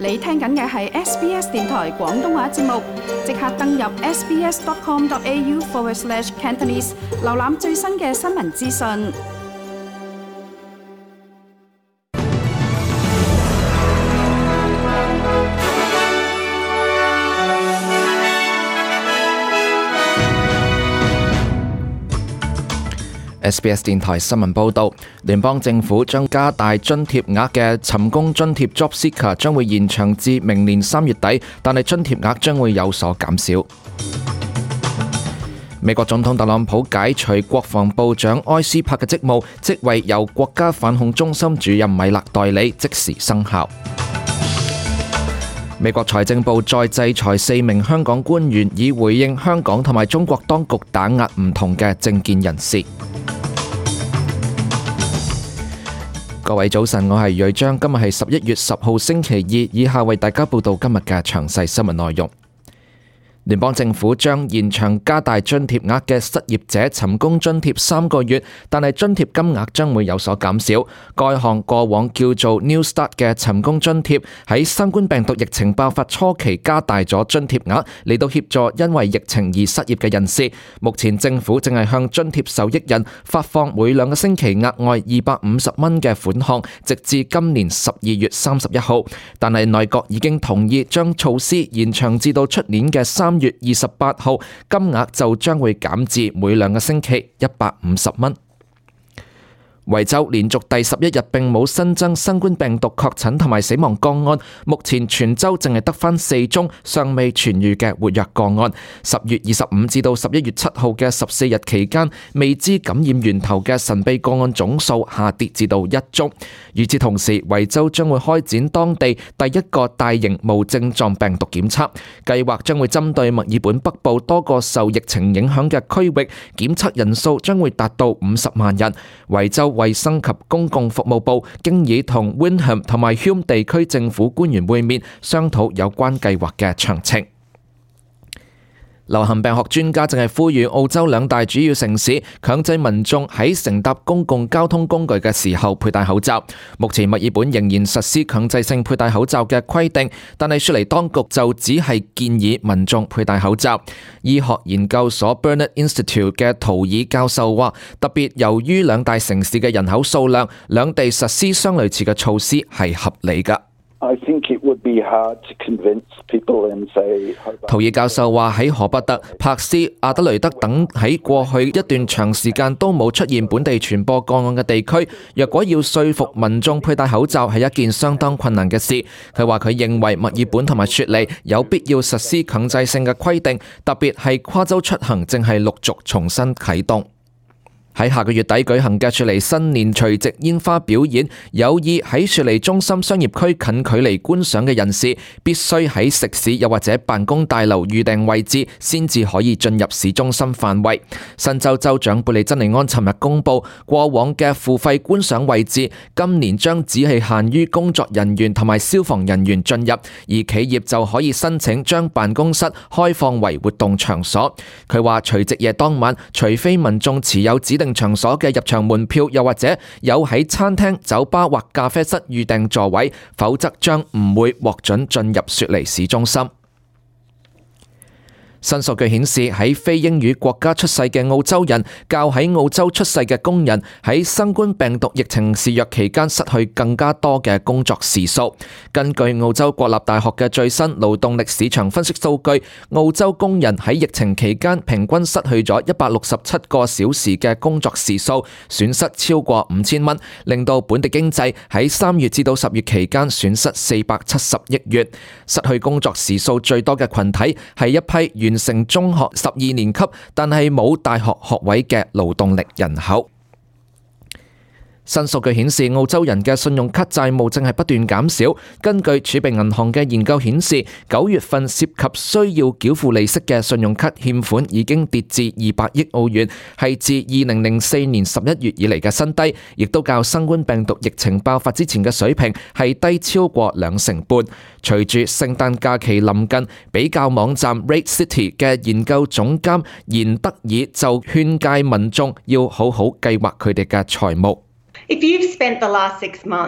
你聽緊嘅係 SBS 電台廣東話節目，即刻登入 sbs.com.au/Cantonese 瀏覽最新嘅新聞資訊。 SBS 電台新聞報導，聯邦政府將加大津貼額嘅尋工津貼 JobSeeker 將會延長至明年3月底，但係津貼額將會有所減少。美國總統特朗普解除國防部長埃斯珀嘅職務，職位由國家反恐中心主任米勒代理，即時生效。美國財政部再制裁4名香港官員，以回應香港同埋中國當局打壓唔同嘅政見人士。各位早晨，我係瑞章，今日係11月10號星期二，以下為大家報道今日嘅詳細新聞內容。聯邦政府將延長加大津貼額嘅失業者尋工津貼3個月，但係津貼金額將會有所減少。該項過往叫做 New Start 嘅尋工津貼喺新冠病毒疫情爆發初期加大咗津貼額，嚟到協助因為疫情而失業嘅人士。目前政府正係向津貼受益人發放每2個星期額外250蚊嘅款項，直至今年12月31號。但係內閣已經同意將措施延長至到出年嘅3月28號，金額就將會減至每2個星期150蚊。維州連續第11日並冇新增新冠病毒確診同埋死亡個案，目前全州淨係得返4宗尚未痊癒嘅活躍個案。10月25至到11月7號嘅14日期間，未知感染源頭嘅神秘個案總數下跌至到1宗。與此同時，維州將會開展當地第一個大型無症狀病毒檢測計劃，將會針對墨爾本北部多個受疫情影響嘅區域，檢測人數將會達到50萬人。維州衛生及公共服務部經已同 Windham 同埋 Hume 地區政府官員會面，商討有關計劃嘅詳情。流行病學專家正係呼籲澳洲2大主要城市強制民眾喺乘搭公共交通工具嘅時候佩戴口罩。目前墨爾本仍然實施強制性佩戴口罩嘅規定，但係雪梨當局就只係建議民眾佩戴口罩。醫學研究所 Burnet Institute 嘅圖爾教授話，特別由於2大城市嘅人口數量，兩地實施相類似嘅措施係合理㗎。圖爾教授話，喺荷伯特、柏斯、阿德雷德等喺過去一段長時間都冇出現本地傳播個案嘅地區，若果要說服民眾佩戴口罩係一件相當困難嘅事。佢話佢認為墨爾本同埋雪梨有必要實施強制性嘅規定，特別係跨州出行正係陸續重新啟動。喺下個月底舉行嘅雪梨新年除夕煙花表演，有意喺雪梨中心商業區近距離觀賞嘅人士，必須喺食肆又或者辦公大樓預訂位置，先至可以進入市中心範圍。新州州長貝利珍尼安尋日公布，過往嘅付費觀賞位置，今年將只係限於工作人員同埋消防人員進入，而企業就可以申請將辦公室開放為活動場所。佢話除夕夜當晚，除非民眾持有指定場所嘅入場門票，又或者有喺餐廳、酒吧或咖啡室預訂座位，否則將唔會獲准進入雪梨市中心。新數據顯示，喺非英語國家出世嘅澳洲人，較喺澳洲出世嘅工人喺新冠病毒疫情肆虐期間失去更加多嘅工作時數。根據澳洲國立大學嘅最新勞動力市場分析數據，澳洲工人喺疫情期間平均失去咗167個小時嘅工作時數，損失超過5000蚊，令到本地經濟喺3月至到10月期間損失470億元。失去工作時數最多嘅群體係一批完成中學12年級但係冇大學學位嘅勞動力人口。新數據顯示，澳洲人嘅信用卡債務正係不斷減少。根據儲備銀行嘅研究顯示，9月份涉及需要繳付利息嘅信用卡欠款已經跌至200億澳元，係自2004年11月以嚟嘅新低，亦都較新冠病毒疫情爆發之前嘅水平係低超過2.5%。隨住聖誕假期臨近，比較網站 Rate City 嘅研究總監嚴德爾就勸誡民眾要好好計劃佢哋嘅財務。 If you've spent the last 6 months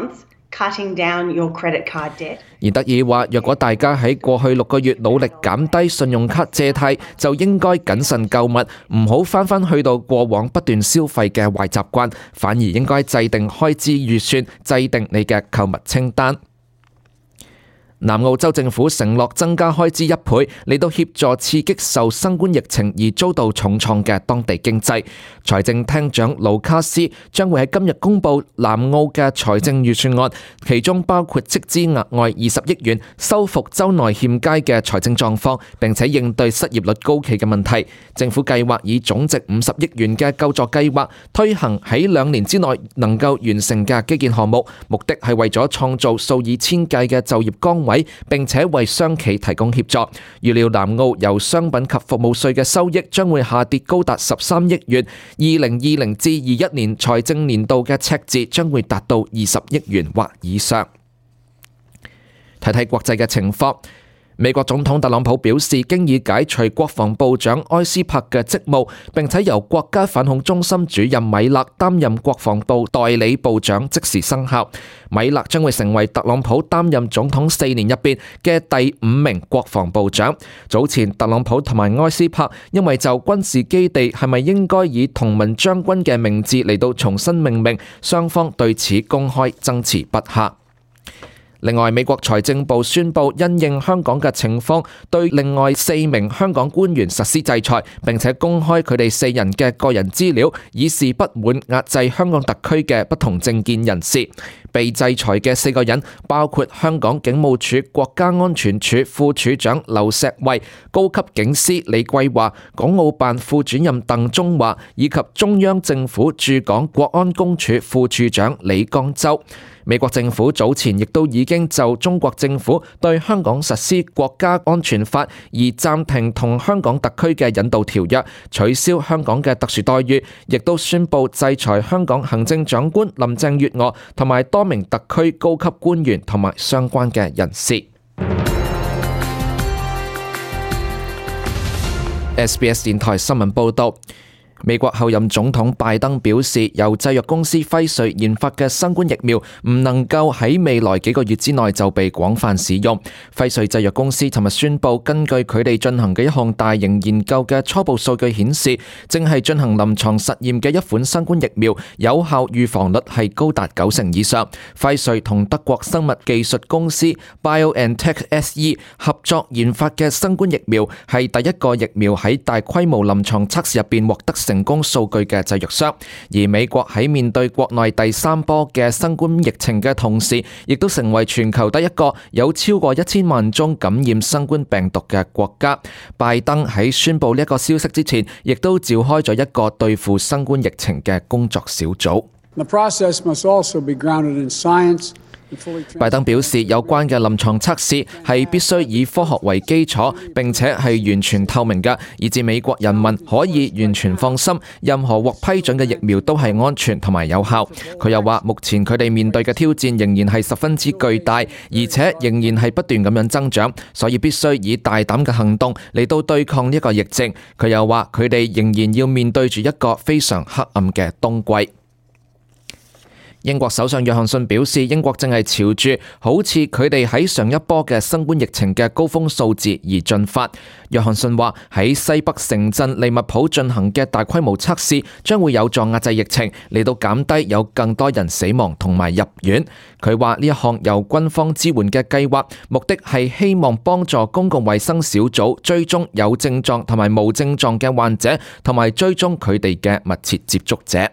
cutting down your credit card debt. 而德爾話，若果大家喺過去6個月努力減低信用卡借貸，就應該謹慎購物，唔好返去到過往不斷消費嘅壞習慣，反而應該制定開支預算，制定你嘅購物清單。南澳洲政府承諾增加開支1倍，嚟到協助刺激受新冠疫情而遭到重創嘅當地經濟。財政廳長盧卡斯將會喺今日公布南澳嘅財政預算案，其中包括斥資額外20億元修復州內欠佳嘅財政狀況，並且應對失業率高企嘅問題。政府計劃以總值50億元嘅救助計劃推行喺2年之內能夠完成嘅基建項目，目的係為咗創造數以千計嘅就業崗位，並且為商企提供協助。預料南澳由商品及服務稅嘅收益將會下跌高達13億元，2020至21年財政年度嘅赤字將會達到20億元或以上。睇睇國際嘅情況。美國總統特朗普表示，經已解除國防部長埃斯珀嘅職務，並且由國家反恐中心主任米勒擔任國防部代理部長，即時生效。米勒將會成為特朗普擔任總統4年入邊嘅第5名國防部長。早前特朗普同埋埃斯珀因為就軍事基地係咪應該以同盟將軍嘅名字嚟到重新命名，雙方對此公開爭持不下。另外，美國財政部宣布因應香港嘅情況，對另外4名香港官員實施制裁，並且公開佢哋4人嘅個人資料，以示不滿壓制香港特區嘅不同政見人士。被制裁嘅4個人包括香港警務處國家安全處副處長劉錫慧、高級警司李桂華、港澳辦副主任鄧中華，以及中央政府駐港國安公署副處長李江洲。美國政府早前亦都已經就中國政府對香港實施國家安全法而暫停同香港特區嘅引渡條約，取消香港嘅特殊待遇，亦都宣布制裁香港行政長官林鄭月娥同埋多名特區高級官員同埋相關嘅人士。SBS 電台新聞報道。美國後任總統拜登表示，由製藥公司輝瑞研發嘅新冠疫苗唔能夠喺未來幾個月之內就被廣泛使用。輝瑞製藥公司尋日宣布，根據佢哋進行嘅一項大型研究嘅初步數據顯示，正係進行臨床實驗嘅一款新冠疫苗有效預防率係高達90%以上。輝瑞同德國生物技術公司 BioNTech SE 合作研發嘅新冠疫苗係第一個疫苗喺大規模臨床測試入邊獲得成功數據嘅製藥商。而美國喺面對國內第3波嘅新冠疫情嘅同時，亦都成為全球第一個有超過1000萬宗感染新冠病毒嘅國家。拜登喺宣布呢一個消息之前，亦都召開咗一個對付新冠疫情嘅工作小組。 The process must also be grounded in science. 拜登表示，有關嘅臨床測試係必須以科學為基礎，並且係完全透明嘅，以致美國人民可以完全放心，任何獲批准嘅疫苗都係安全同埋有效。佢又話，目前佢哋面對嘅挑戰仍然係十分之巨大，而且仍然係不斷咁樣增長，所以必須以大膽嘅行動嚟到對抗呢個疫症。佢又話，佢哋仍然要面對住一個非常黑暗嘅冬季。英國首相約翰遜表示，英國正係朝住好似佢哋喺上一波嘅新冠疫情嘅高峰數字而進發。約翰遜話，喺西北城鎮利物浦進行嘅大規模測試將會有助壓制疫情，嚟到減低有更多人死亡同埋入院。佢話呢一項由軍方支援嘅計劃，目的係希望幫助公共衛生小組追蹤有症狀同埋無症狀嘅患者，同埋追蹤佢哋嘅密切接觸者。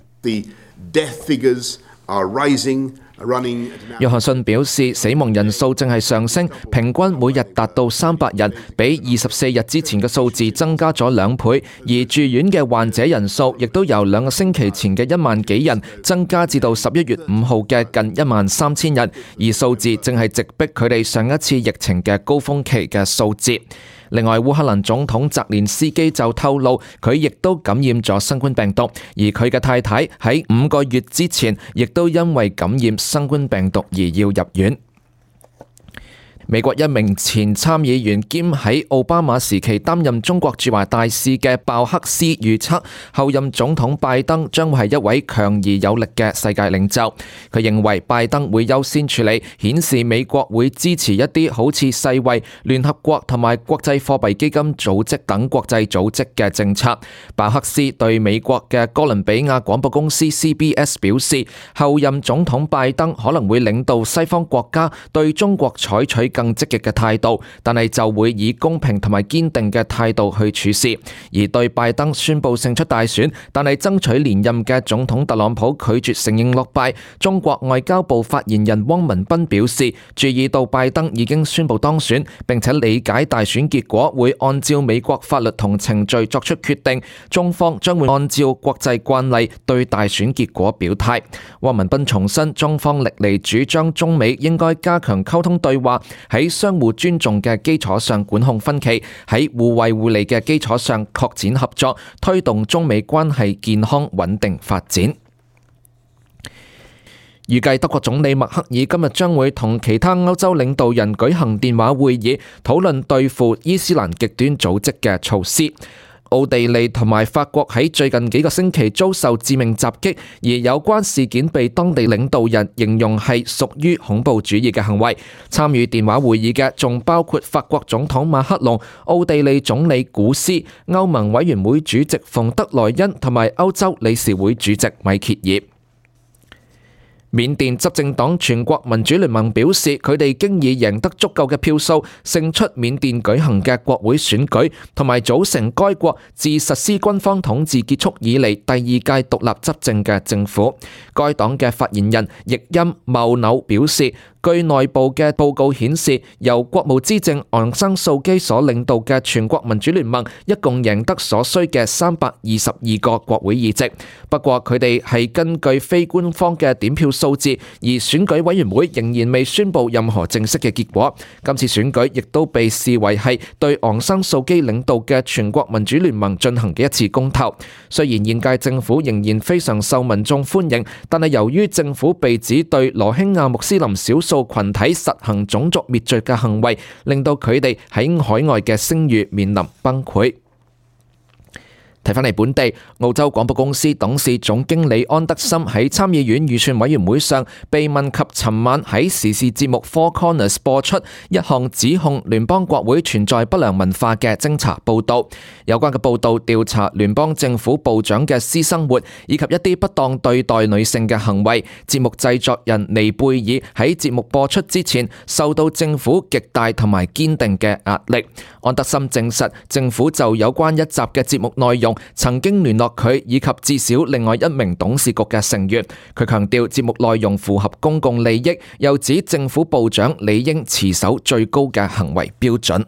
Death figures are rising, running. 約翰遜表示，死亡人數正係上升，平均每日達到300人，比24日之前嘅數字增加咗2倍。而住院嘅患者人數亦都由2個星期前嘅1萬幾人增加至到11月5號嘅近13000人，而數字正係直逼佢哋上一次疫情嘅高峰期嘅數字。另外，烏克蘭總統澤連斯基就透露，佢亦都感染咗新冠病毒，而佢嘅太太喺5個月之前亦都因為感染新冠病毒而要入院。 美國一名前參議員兼喺奧巴馬時期擔任中國駐華大使嘅鮑克斯預測，後任總統拜登將會係一位強而有力嘅世界領袖。佢認為拜登會優先處理顯示美國會支持一啲好似世衛、聯合國同埋國際貨幣基金組織等國際組織嘅政策。鮑克斯對美國嘅哥倫比亞廣播公司 CBS 表示，後任總統拜登可能會領導西方國家對中國採取更積極嘅態度，但係就會以公平同埋堅定嘅態度去處事。而對拜登宣布勝出大選，但係爭取連任嘅總統特朗普拒絕承認落敗，中國外交部發言人汪文斌表示，注意到拜登已經宣布當選，並且理解大選結果會按照美國法律同程序作出決定，中方將會按照國際慣例對大選結果表態。汪文斌重申，中方歷嚟主張中美應該加強溝通對話，喺相互尊重嘅基礎上管控分歧，喺互惠互利嘅基礎上擴展合作，推動中美關係健康穩定發展。預計德國總理默克爾今日將會同其他歐洲領導人舉行電話會議，討論對付伊斯蘭極端組織嘅措施。奧地利同埋法國喺最近幾個星期遭受致命襲擊，而有關事件被當地領導人形容係屬於恐怖主義嘅行為。參與電話會議嘅仲包括法國總統馬克龍、奧地利總理古斯、歐盟委員會主席馮德萊恩同埋歐洲理事會主席米歇爾。緬甸執政黨全國民主聯盟表示，佢哋經已贏得足夠嘅票數，勝出緬甸舉行嘅國會選舉，同埋組成該國自實施軍方統治結束以嚟第二屆獨立執政嘅政府。該黨嘅發言人易欽茂紐表示，據內部嘅報告顯示，由國務資政昂山素基所領導嘅全國民主聯盟一共贏得所需嘅322個國會議席。不過佢哋係根據非官方嘅點票數字，而選舉委員會仍然未宣布任何正式嘅結果。今次選舉亦都被視為係對昂山素基領導嘅全國民主聯盟進行嘅一次公投。雖然現屆政府仍然非常受民眾歡迎，但係由於政府被指對羅興亞穆斯林少數群體實行種族滅絕嘅行為，令到佢哋喺海外嘅聲譽面臨崩潰。睇返嚟本地，澳洲廣播公司董事總經理安德森喺參議院預算委員會上被問及尋晚喺時事節目 Four Corners 播出一項指控聯邦國會存在不良文化嘅偵查報導。有關嘅報導調查聯邦政府部長嘅私生活以及一啲不當對待女性嘅行為。節目製作人尼貝爾喺節目播出之前受到政府極大同埋堅定嘅壓力。安德森證實政府就有關一集嘅節目內容曾經聯絡佢以及至少另外一名董事局嘅成員。佢強調節目內容符合公共利益，又指政府部長理應持守最高嘅行為標準。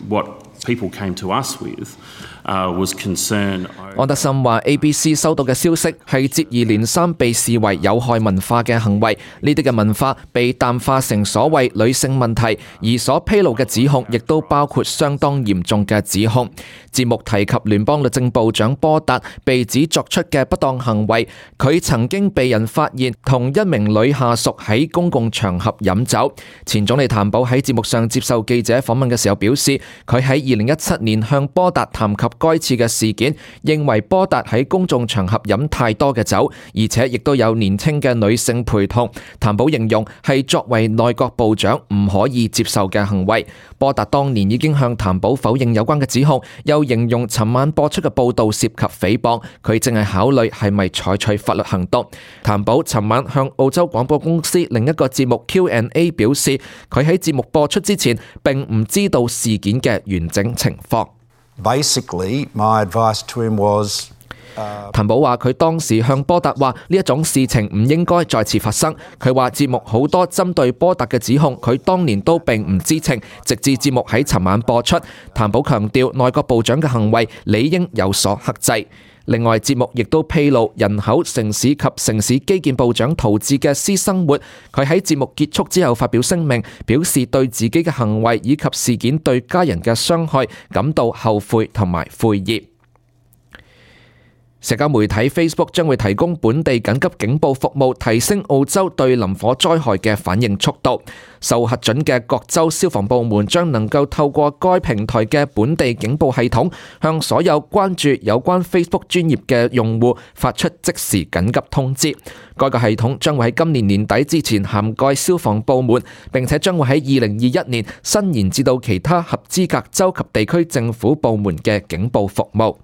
安德森話 ABC 收到嘅消息係接二連三被視為有害文化嘅行為，呢啲嘅文化被淡化成所謂女性問題，而所披露嘅指控亦都包括相當嚴重嘅指控。節目提及聯邦律政部長波達被指作出嘅不當行為，佢曾經被人發現同一名女下屬喺公共場合飲酒。前總理譚寶喺節目上接受記者訪問嘅時候表示，佢喺2017年向波達談及該次嘅事件，認為波達喺公眾場合飲太多嘅酒，而且亦都有年輕嘅女性陪同。譚寶形容係作為內閣部長唔可以接受嘅行為。波達當年已經向譚寶否認有關嘅指控，又形容尋晚播出嘅報道涉及誹謗，佢正係考慮係咪採取法律行動。譚寶尋晚向澳洲廣播公司另一個節目 Q&A 表示，佢喺節目播出之前並唔知道事件嘅完整情況。 Basically, my advice to him was 譚寶話佢當時向波達話呢一種事情唔應該再次發生。佢話節目好多針對波達嘅指控，佢當年都並唔知情，直至節目喺尋晚播出。譚寶強調內閣部長嘅行為理應有所克制。另外，節目亦都披露人口、城市及城市基建部長陶智嘅私生活。佢喺節目結束之後發表聲明，表示對自己嘅行為以及事件對家人嘅傷害感到後悔同埋悔意。 社交媒體 Facebook 將會提供本地緊急警報服務，提升澳洲對林火災害嘅反應速度。受核准嘅各州消防部門將能夠透過該平台嘅本地警報系統，向所有關注有關 Facebook 專頁嘅用戶發出即時緊急通知。該個系統將會喺今年年底之前涵蓋消防部門，並且將會喺2021年伸延至到其他合資格州及地區政府部門嘅警報服務。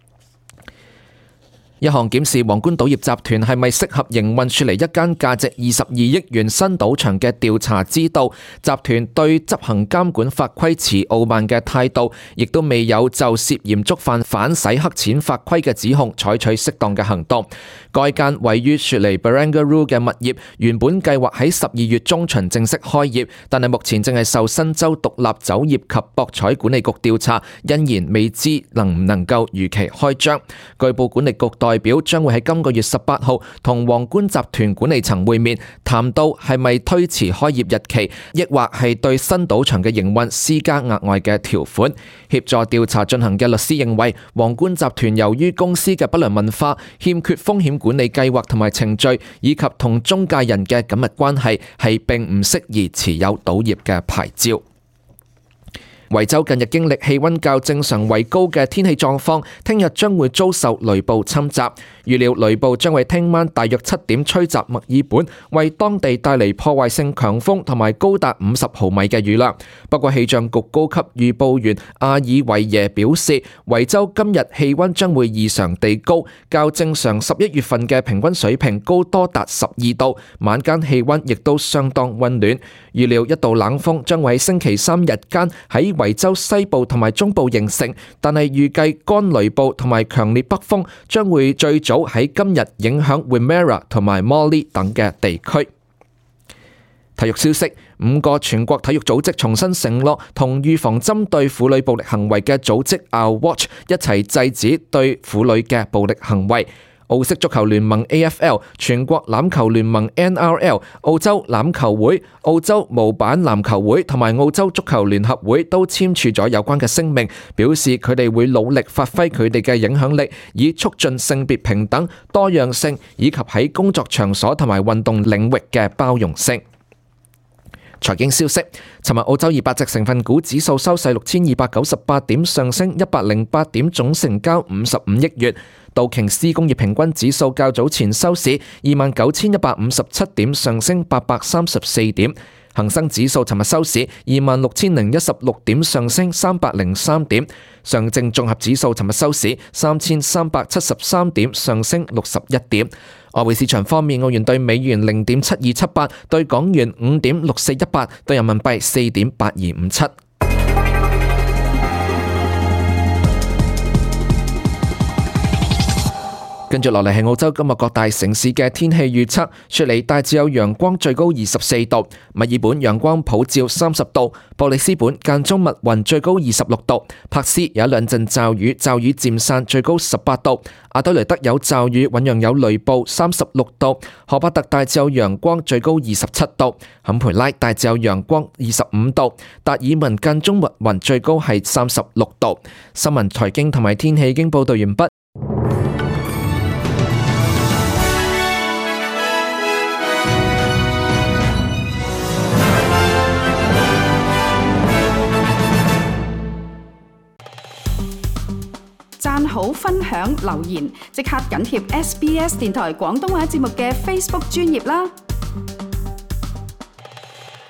一項檢視皇冠賭業集團係咪適合營運雪梨一間價值22億元新賭場嘅調查知道，集團對執行監管法規持傲慢嘅態度，亦都未有就涉嫌觸犯反洗黑錢法規嘅指控採取適當嘅行動。該間位於雪梨 Barangaroo 嘅物業原本計劃喺12月中旬正式開業，但係目前正係受新州獨立酒業及博彩管理局調查，因然未知能唔能夠如期開張。據報管理局代表將會喺今個月18號同皇冠集團管理層會面，談到係咪推遲開業日期，抑或係對新賭場嘅營運施加額外嘅條款。協助調查進行嘅律師認為，皇冠集團由於公司嘅不良文化、欠缺風險管理計劃同埋程序，以及同中介人嘅緊密關係，係並唔適宜持有賭業嘅牌照。維州近日經歷氣溫較正常為高嘅天氣狀況，聽日將會遭受雷暴侵襲。預料雷暴將會聽晚大約7點吹襲墨爾本，為當地帶嚟破壞性強風同埋高達50毫米嘅雨量。不過氣象局高級預報員阿爾維耶表示，維州今日氣溫將會異常地高，較正常11月份嘅平均水平高多達12度，晚間氣溫亦都相當溫暖。預料一道冷鋒將會喺星期3日間喺維州西部同埋中部形成，但係預計乾雷暴同埋強烈北風將會最早喺今日影響 Wimmera 同埋 Morley 等嘅地區。體育消息，5個全國體育組織重新承諾同預防針對婦女暴力行為嘅組織 Our Watch 一齊制止對婦女嘅暴力行為。澳式足球聯盟 AFL、全國欖球聯盟 NRL、澳洲欖球會、澳洲模板籃球會同埋澳洲足球聯合會都簽署咗有關嘅聲明，表示佢哋會努力發揮佢哋嘅影響力，以促進性別平等、多樣性以及喺工作場所同埋運動領域嘅包容性。財經消息，尋日澳洲200隻成分股指數收市6298點，上升108點，總成交55億元。道瓊斯工業平均指數較早前收市29157點，上升834點。恒生指數尋日收市26016點，上升303點。上證綜合指數尋日收市3373點，上升61點。外匯市場方面，澳元對美元0.7278，對港元5.6418，對人民幣4.8257。跟住落嚟係澳洲今日各大城市嘅天氣預測。雪梨大致有陽光，最高24度；墨爾本陽光普照30度；布里斯本間中密雲，最高26度；珀斯有一兩陣驟雨，驟雨漸散，最高18度；阿德雷德有驟雨，醞釀有雷暴36度；荷巴特大致有陽光，最高27度；坎培拉大致有陽光25度；達爾文間中密雲，最高係36度。新聞、財經同埋天氣已經報道完畢。 讚好、分享、留言，即刻緊貼SBS 電台廣東話節目嘅 Facebook 專頁啦！